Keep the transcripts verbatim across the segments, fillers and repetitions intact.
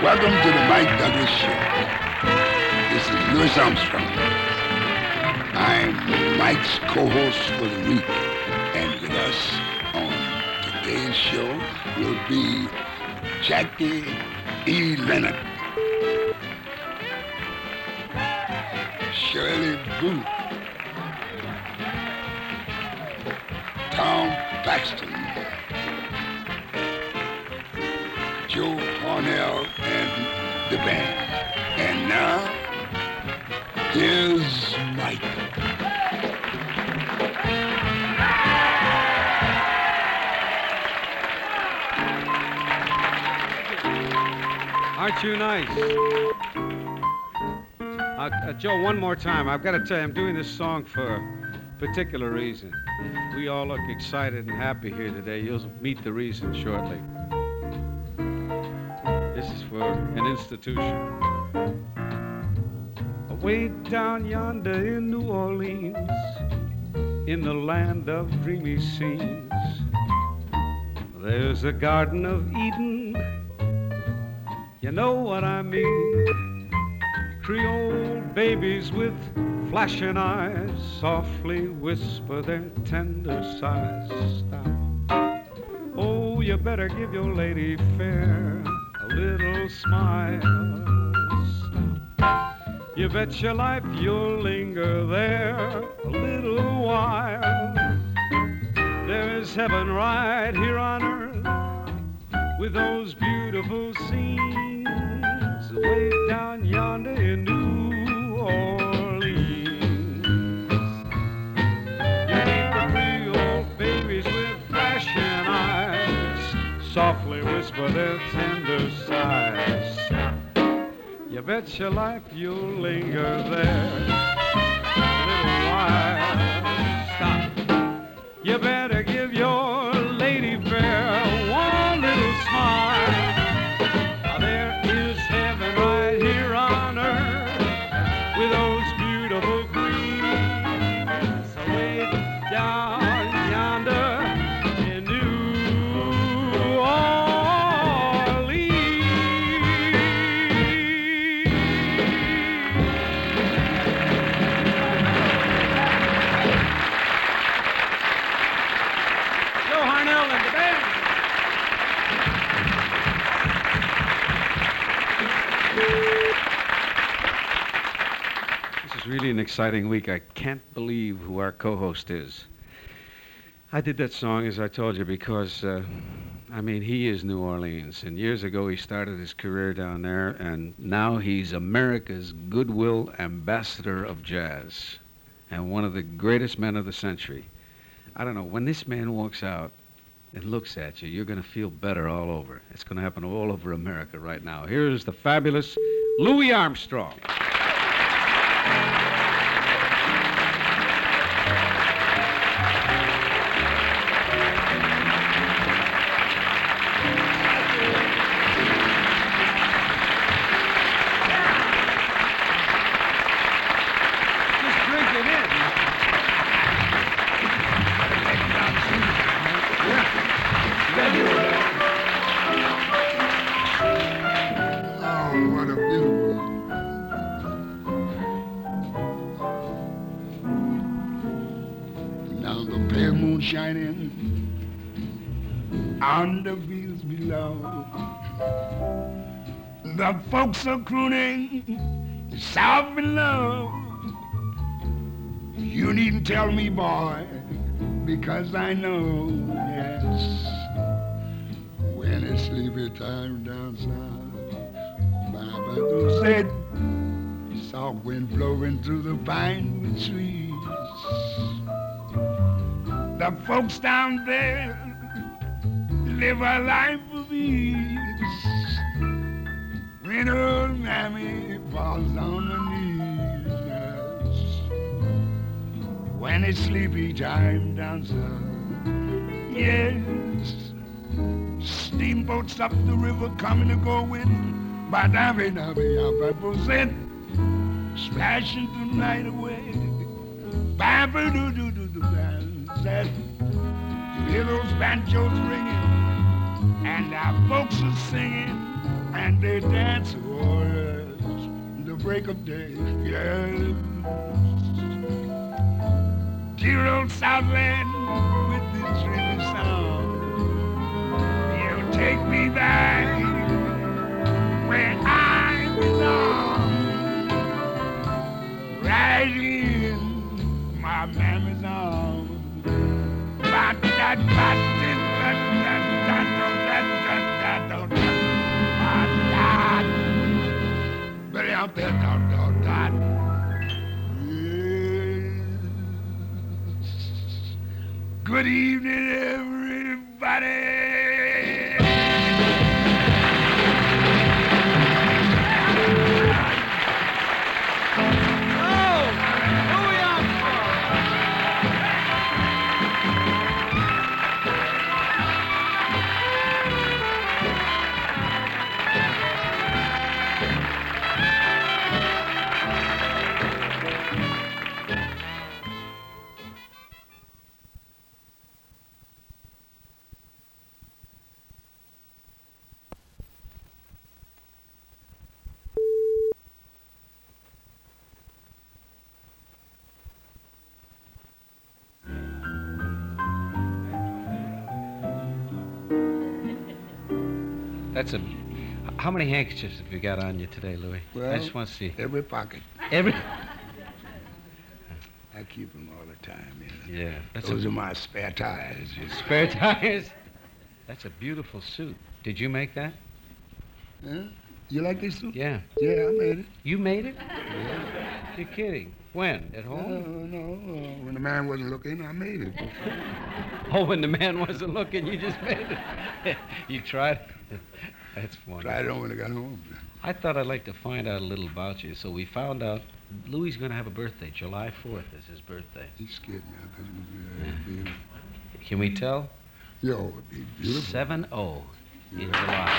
Welcome to the Mike Douglas Show. This is Louis Armstrong. I'm Mike's co-host for the week, and with us on today's show will be Jackie E. Leonard, Shirley Booth, Tom Paxton, Joe Hornell, and the band. And now, here's Mike. Aren't you nice? Uh, uh, Joe, one more time. I've got to tell you, I'm doing this song for a particular reason. If we all look excited and happy here today, you'll meet the reason shortly. This is for an institution. Way down yonder in New Orleans, in the land of dreamy scenes, there's a Garden of Eden. You know what I mean? Creole babies with flashing eyes softly whisper their tender sighs. Stop. Oh, you better give your lady fair a little smile. You bet your life you'll linger there a little while. There is heaven right here on earth with those beautiful scenes way down yonder in New Orleans. You meet the Creole babies with flashing eyes, softly whisper their tender sighs. You bet your life you'll linger there a little while. Stop. You better give your lady fair one little smile. Now there is heaven right here on earth with those beautiful queens away down yonder in New Orleans. Really an exciting week. I can't believe who our co-host is. I did that song, as I told you, because, uh, I mean, he is New Orleans. And years ago, he started his career down there, and now he's America's goodwill ambassador of jazz and one of the greatest men of the century. I don't know, when this man walks out and looks at you, you're going to feel better all over. It's going to happen all over America right now. Here's the fabulous Louis Armstrong. Shining on the fields below. The folks are crooning soft and low. You needn't tell me, boy, because I know, yes, when it's sleepy time down south, Baba said, soft wind blowing through the pine trees. The folks down there live a life of ease. When old mammy falls on her knees, when it's sleepy time down south, yes, steamboats up the river coming to go in, but I've not percent splashing the night away. Baba do do do do that. You hear those banjos ringing, and our folks are singing and they dance towards the break of day. Yes. Dear old Southland with its dreamy song, you take me back where I belong. Right in my mamma's arms. Good evening, everybody. That's a... How many handkerchiefs have you got on you today, Louis? Well, I just want to see. Every pocket. Every... I keep them all the time. You know. Yeah. That's Those a... are my spare tires. You know. Spare tires? That's a beautiful suit. Did you make that? Huh? You like this suit? Yeah. Yeah, I made it. You made it? Yeah. You're kidding. When? At home? No, no. Uh, when the man wasn't looking, I made it. Oh, when the man wasn't looking, you just made it. You tried? That's funny. Tried it on when I got home. I thought I'd like to find out a little about you. So we found out Louis is going to have a birthday. July fourth is his birthday. He scared me. I thought it was uh, beautiful. Can we tell? Yo, it'd be beautiful. seven oh Yeah. in July.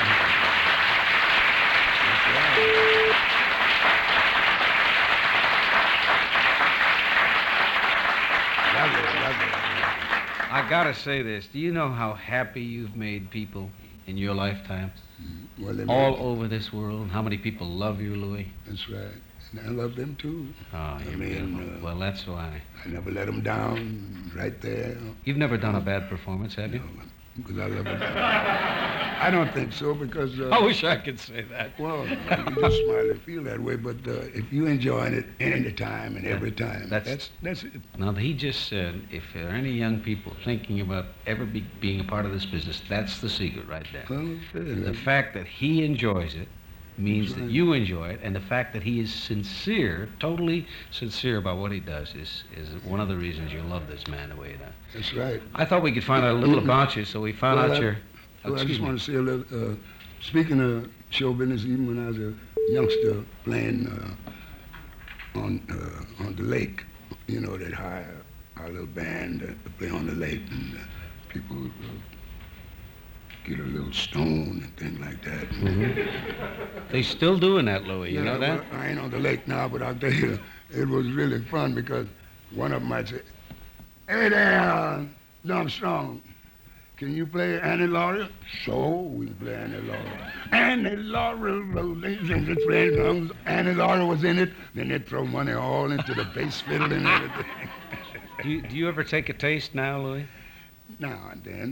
Lovely, lovely. I gotta say this. Do you know how happy you've made people in your lifetime? Mm-hmm. Well, they All made- over this world. How many people love you, Louis? That's right. And I love them too. Oh, you're I mean, beautiful. uh, Well, that's why. I never let them down. Right there. You've never done a bad performance, have you? Because I love it. I don't think so because. Uh, I wish I could say that. Well, you just smile and feel that way, but uh, if you enjoying it any time and every time, That's- that's that's it. Now, he just said, if there are any young people thinking about ever be, being a part of this business, that's the secret right there. Well, fair, The that's- fact that he enjoys it means that right. you enjoy it, and the fact that he is sincere, totally sincere about what he does is, is one of the reasons you love this man the way you do. That's right. I thought we could find out a little about you, so we found Well, out I- your... Well, I excuse just me. want to say a little. Uh, speaking of show business, even when I was a youngster playing uh, on uh, on the lake, you know, they'd hire our little band to play on the lake, and uh, people would uh, get a little stone and things like that. Mm-hmm. They still doing that, Louis, you Yeah, know that? well, I ain't on the lake now, but I'll tell you, it was really fun because one of them might say, "Hey there, Armstrong, can you play Annie Laurie?" So we play Annie Laurie. Annie Laurie, ladies and just playing drums. Annie Laurie was in it. Then they'd throw money all into the bass fiddle and everything. Do you, do you ever take a taste now, Louis? Now and then.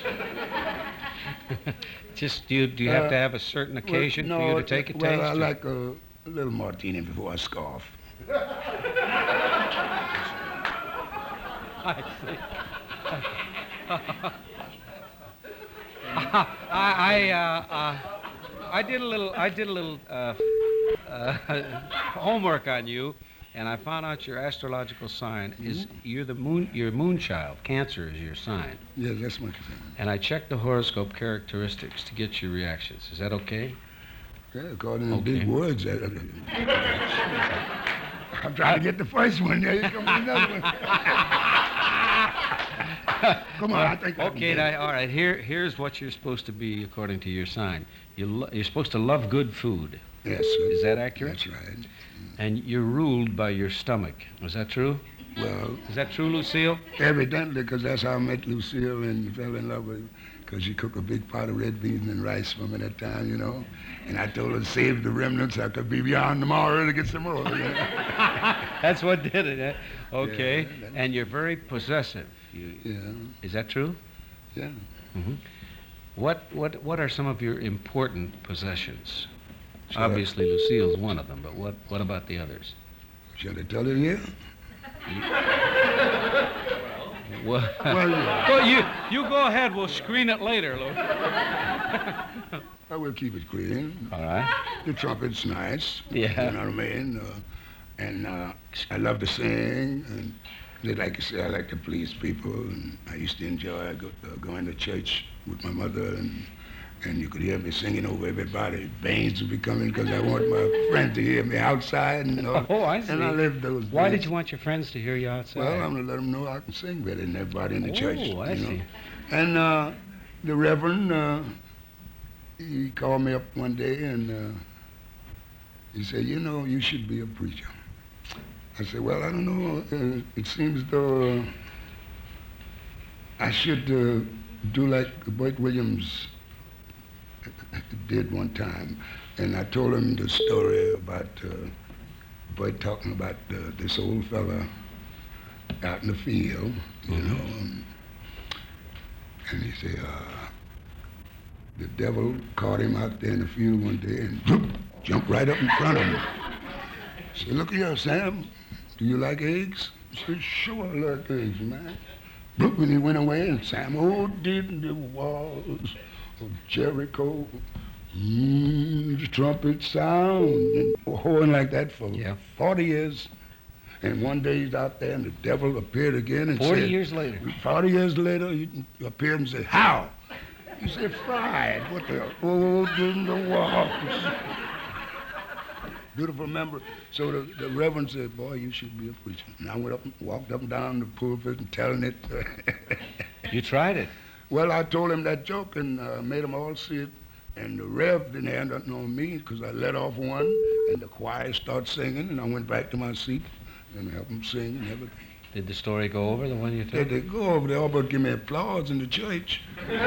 Just, do you, do you have Uh, to have a certain occasion well, for you no, to take a well, taste? I or- like a, a little martini before I scoff. I see. I, I, uh, uh, I did a little, I did a little uh, uh, homework on you, and I found out your astrological sign is you're the moon, you're a moon child. Cancer is your sign, Yes, that's what you think. and I checked the horoscope characteristics to get your reactions. Is that okay? Yeah, according to Okay. big words. uh, I'm trying to get the first one. There you come with another one. Come on, I think I can Okay, get it. now, all right. Here, here's what you're supposed to be according to your sign. You lo- you're supposed to love good food. Yes, sir. Is that accurate? That's right. And you're ruled by your stomach. Is that true? Well, Is that true, Lucille? evidently, because that's how I met Lucille and fell in love with her. because she cooked a big pot of red beans and rice for me that time, you know. And I told her to save the remnants. I could be beyond tomorrow to get some more. You know? That's what did it, eh? Okay. Yeah, and you're very possessive. You, yeah. Is that true? Yeah. Mm-hmm. What, what, what are some of your important possessions? Shall Obviously, I, Lucille's one of them, but what, what about the others? Shall I tell it here? Well, Well, yeah. go, you, you go ahead. We'll screen it later, Lou. I will keep it clean. All right. The trumpet's nice. Yeah. You know what I mean? Uh, and uh, I love to sing. And they like to say I like to please people. And I used to enjoy go, uh, going to church with my mother. And, and you could hear me singing over everybody. Veins would be coming because I want my friends to hear me outside. And, all. Oh, I see. And I lived those Why days. did you want your friends to hear you outside? Well, I'm going to let them know I can sing better than everybody in the oh, church. Oh, I you know? see. And uh, the Reverend, uh, he called me up one day and uh, he said, you know, you should be a preacher. I said, well, I don't know. Uh, it seems though uh, I should uh, do like Bert Williams did one time. And I told him the story about uh, Bert talking about uh, this old fella out in the field, you mm-hmm. know. Um, and he said, uh, the devil caught him out there in the field one day and whoop, jumped right up in front of him. He said, look here, Sam, do you like eggs? He said, sure I like eggs, man. Whoop, and he went away and Sam, oh, did the walls of Jericho, mm, the trumpet sound, and hoeing like that for yeah. forty years. And one day he's out there and the devil appeared again and forty said, years later. forty years later, he appeared and said, how? He said, fried. What the? Oh, in the walls. Beautiful member. So the, the Reverend said, boy, you should be a preacher. And I went up and walked up and down the pulpit and telling it. You tried it. Well, I told him that joke and uh, made them all see it. And the Rev didn't have nothing on me because I let off one and the choir started singing and I went back to my seat and helped them sing and everything. Did the story go over, the one you told? Did they go over? They all but give me applause in the church.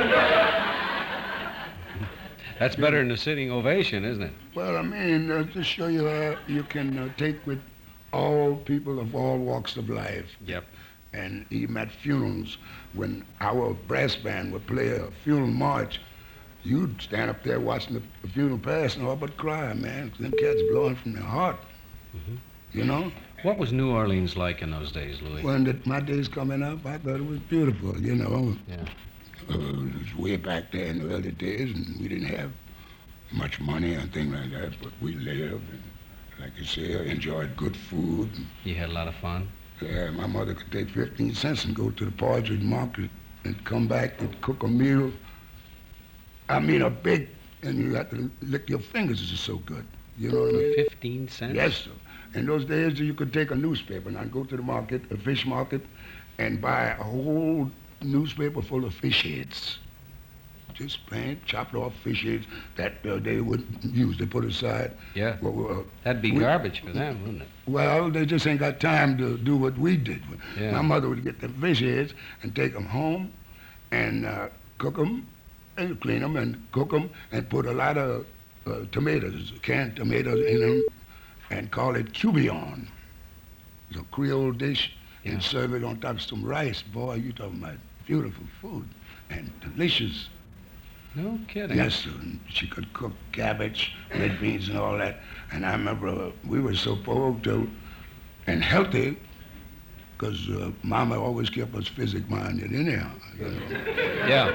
That's better than a sitting ovation, isn't it? Well, I mean, uh, to show you how you can uh, take with all people of all walks of life. Yep. And even at funerals, when our brass band would play a funeral march, you'd stand up there watching the, the funeral pass and all but cry, man. Them cats blowing from their heart, mm-hmm. you know? What was New Orleans like in those days, Louis? When the, my days coming up, I thought it was beautiful, you know? Yeah. Uh, it was way back there in the early days, and we didn't have much money and things like that, but we lived, and like you say, enjoyed good food. You had a lot of fun? Yeah, my mother could take fifteen cents and go to the Partridge Market and come back and cook a meal. I mean, a big, and you have to lick your fingers, it's so good. You know what I mean? fifteen cents? Yes, sir. In those days, you could take a newspaper, and I'd go to the market, a fish market, and buy a whole newspaper full of fish heads. Just plain chopped off fish heads that uh, they would use to put aside. Yeah. Well, uh, That'd be we, garbage for them, wouldn't it? Well, they just ain't got time to do what we did. Yeah. My mother would get the fish heads and take them home and uh, cook them and clean them and cook them and put a lot of uh, tomatoes, canned tomatoes in them and call it cubion. It's a Creole dish. Yeah. And serve it on top of some rice. Boy, you talking about beautiful food and delicious. No kidding. Yes, sir. And she could cook cabbage, red beans, and all that. And I remember uh, we were so poor till, and healthy, because uh, Mama always kept us physic minded anyhow. You know? Yeah.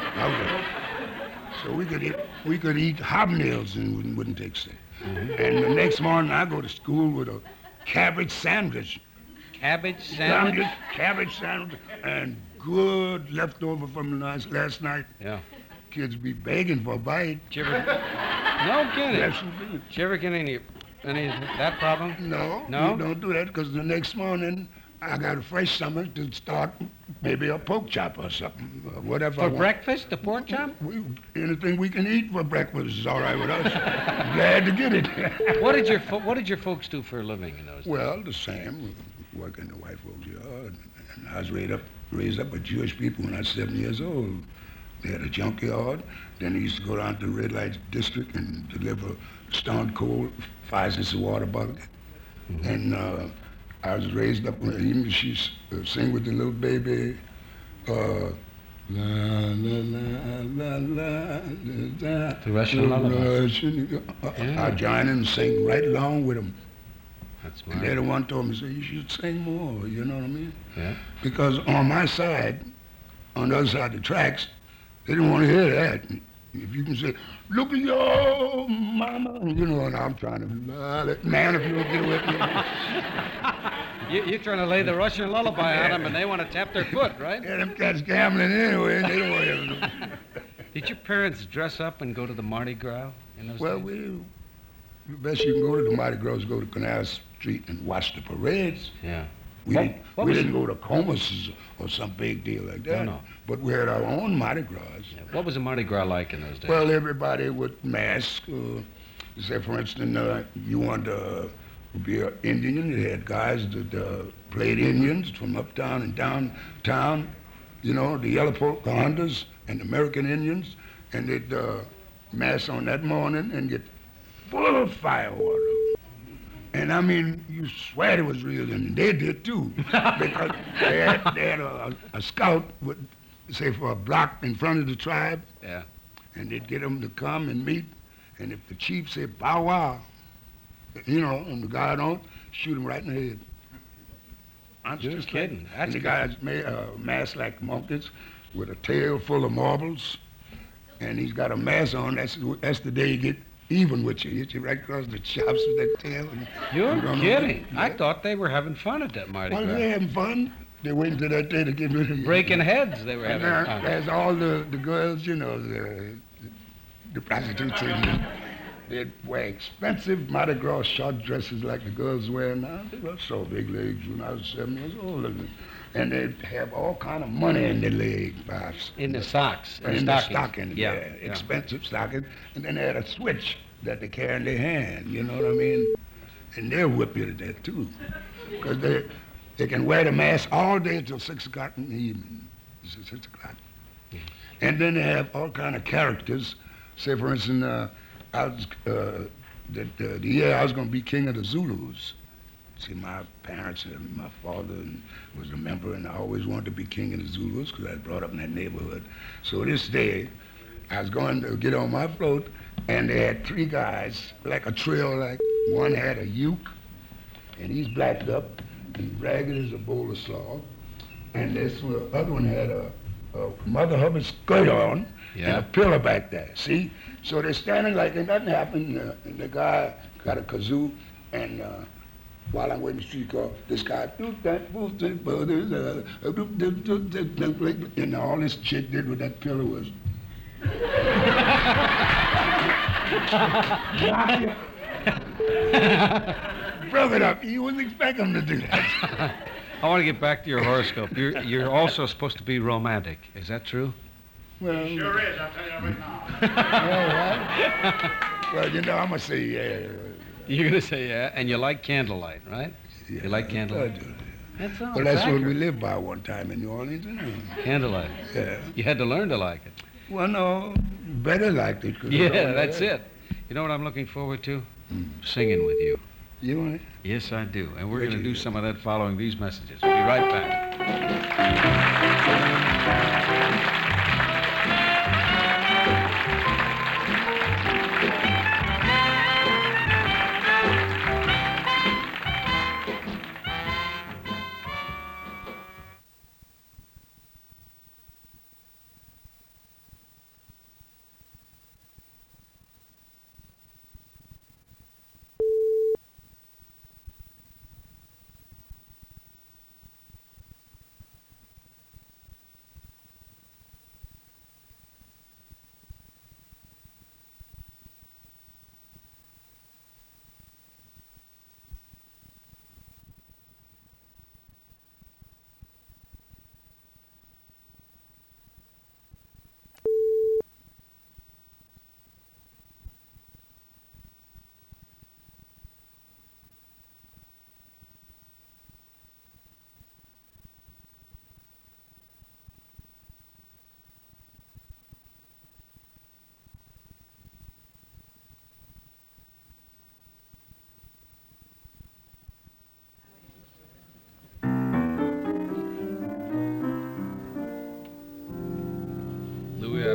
Okay. So we could eat, we could eat hobnails and wouldn't, wouldn't take sick. Mm-hmm. And the next morning I go to school with a cabbage sandwich. Cabbage sandwich? Sandwich, cabbage sandwich, and good leftover from last, last night. Yeah. Kids be begging for a bite. Did you ever... No kidding. Yes, indeed. Did you ever get any, any of that problem? No. No? You don't do that because the next morning I got a fresh stomach to start maybe a pork chop or something, or whatever. For breakfast, the pork chop? We, anything we can eat for breakfast is all right with us. Glad to get it. What did your fo- What did your folks do for a living in those days? Well, the same. Work in the white folks' yard. And I was raised up, raised up with Jewish people when I was seven years old. They had a junkyard. Then he used to go down to the red light district and deliver stone cold, five cents a water bucket. Mm-hmm. And uh, I was raised up with him. She used to sing with the little baby. Uh, la la la la la la. The Russian lullaby. Yeah. I joined in and sing right along with him. That's smart. And they're the one told me, say, you should sing more, you know what I mean? Yeah. Because on my side, on the other side of the tracks, they didn't want to hear that. If you can say, look at your mama, you know, and I'm trying to, uh, man, if you don't get with me. You, you're trying to lay the Russian lullaby on them, and they want to tap their foot, right? Yeah, them cats gambling anyway, and they don't want to. Did your parents dress up and go to the Mardi Gras in those Well, days? we, the best you can go to the Mardi Gras is go to Canal Street and watch the parades. Yeah. We, What- didn't, what we was didn't go to Comus or some big deal like that. No, no. But we had our own Mardi Gras. Yeah. What was the Mardi Gras like in those days? Well, everybody with masks. Uh, say, for instance, uh, you want to be an Indian. They had guys that uh, played Indians from uptown and downtown. You know, the yellow Pocahontas and American Indians, and they'd uh, mass on that morning and get full of firewater. And I mean, you swear it was real, and they did too, because they had, they had a, a scout would say for a block in front of the tribe. Yeah. And they'd get them to come and meet, and if the chief said bow wow, you know, and the guy don't, shoot him right in the head. I'm You're just kidding. Like, That's and the good. guys made a mask like monkeys with a tail full of marbles, and he's got a mask on. That's that's the day you get even with you. Hit you right across the chops with that tail. And You're you don't know kidding. what- I yeah. thought they were having fun at that Mardi Well, Gras. they're having fun. They wait until that day to get rid of you. Breaking heads, they were And having there, fun. there's all the, the girls, you know, the, the prostitutes, and they wear expensive Mardi Gras short dresses like the girls wear now. They were so big legs when I was seven years old. And, and they have all kind of money in their leg, perhaps. In the socks. In the the stockings. stocking, Yeah. yeah, yeah. expensive stocking. And then they had a switch that they carry in their hand, you know what I mean? And they'll whip you to death, too. Because they, they can wear the mask all day until six o'clock in the evening. It's six o'clock. Yeah. And then they have all kind of characters. Say, for instance, uh, I was, uh, the, the, the year I was going to be king of the Zulus. See, my parents and my father was a member, and I always wanted to be king of the Zulus because I was brought up in that neighborhood. So this day, I was going to get on my float, and they had three guys, like a trio, like one had a uke, and he's blacked up and ragged as a bowl of slaw, and this one- other one had a, a Mother Hubbard skirt on Yeah. and a pillow back there, see? So they're standing like ain't nothing happened, uh, and the guy got a kazoo, and uh, while I'm waiting for the street car, this guy, do that, do that, do that, uh, do that, do that, do that, and all this chick did with that pillow was. Broke it up. You wouldn't expect him to do that. I want to get back to your horoscope. You're, you're also supposed to be romantic. Is that true? Well, Sure is, I'll tell you right now. all right. Well, you know, I'm gonna say yeah. You're going to say yeah, and you like candlelight, right? yeah You like I candlelight? do. That's all. Well, that's what accurate. we lived by one time in New Orleans. You know. Candlelight. Yeah. You had to learn to like it. Well, no, better liked it. 'cause it's Yeah, all that's there. it. You know what I'm looking forward to? Hmm. Singing with you. You want it? Yes, I do. And we're Great going to to do hear. some of that following these messages. We'll be right back.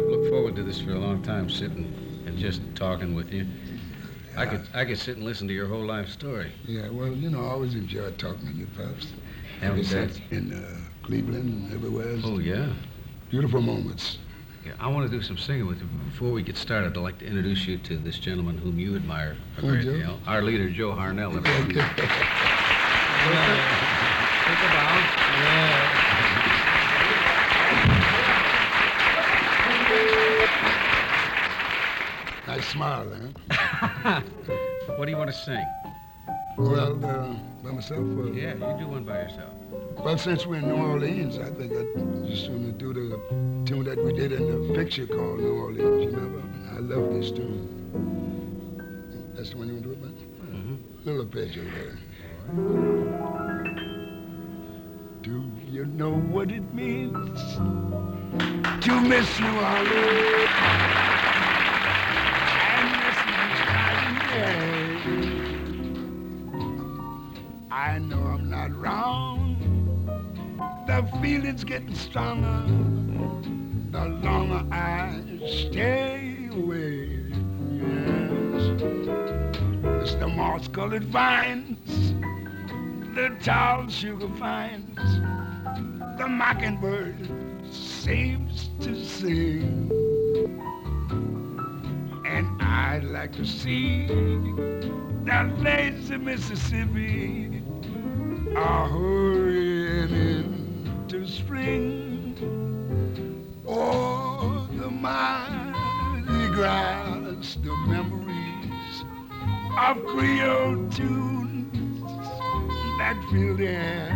looked forward to this for a long time, sitting and just talking with you. I could I could sit and listen to your whole life story. Yeah, well, you know, I always enjoyed talking to you, Pops. And It's uh, in uh, Cleveland and everywhere else. oh yeah. Beautiful moments. Yeah, I want to do some singing with you. Before we get started, I'd like to introduce you to this gentleman whom you admire a Oh, great Joe? deal. Our leader, Joe Harnell. Okay. Take a bow. Nice smile, huh? What do you want to sing? Well, uh, by myself? Uh, Yeah, you do one by yourself. Well, since we're in New Orleans, I think I'd just want to do the tune that we did in the picture called New Orleans, you remember? I love this tune. That's the one you want to do it, man? Mm-hmm. Little arpeggio there. Do you know what it means to miss New Orleans and miss my day? I know I'm not wrong. The feeling's getting stronger the longer I stay away. Yes, it's the moss-colored vines, the tall sugar pines, the mockingbird seems to sing, and I'd like to see the lazy Mississippi are hurrying into spring. Oh, the mighty grass, the memories of Creole tunes that fill the air.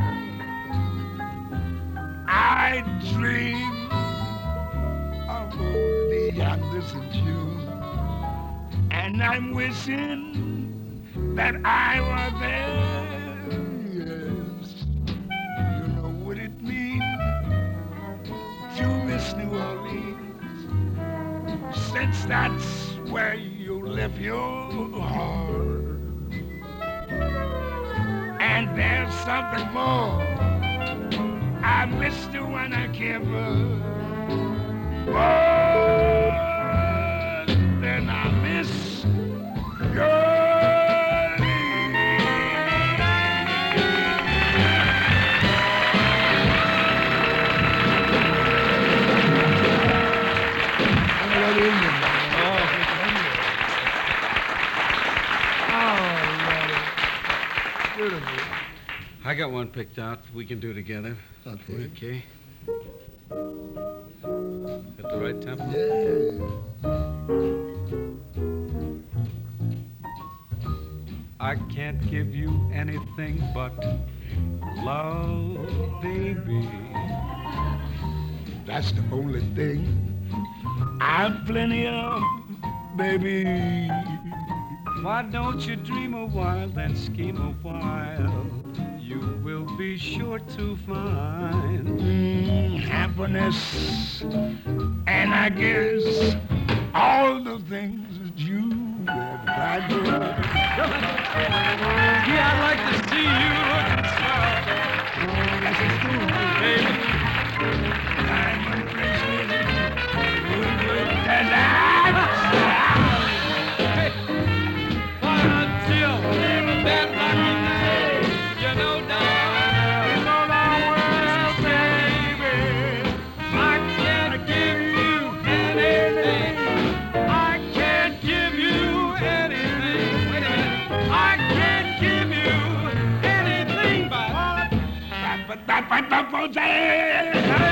I dream of old Anderson June, and I'm wishing that I were there. Yes, you know what it means to miss New Orleans, since that's where you left your heart. And there's something more. I miss the one I care for more than I miss your. I got one picked out. We can do together. Okay. Okay. At the right tempo? Yeah. I can't give you anything but love, baby. That's the only thing I've plenty of, baby. Why don't you dream a while, then scheme a while? You will be sure to find Mm, happiness, and I guess all the things that you have tried for. Yeah, I'd like to see you looking swell. That's a story, Baby, diamond bracelet, good, good, and that. why until that lucky day, you know, darling, you know darn well, baby, I can't give you anything. I can't give you anything. Wait a minute. I can't give you anything but But, but, but, but, but, but,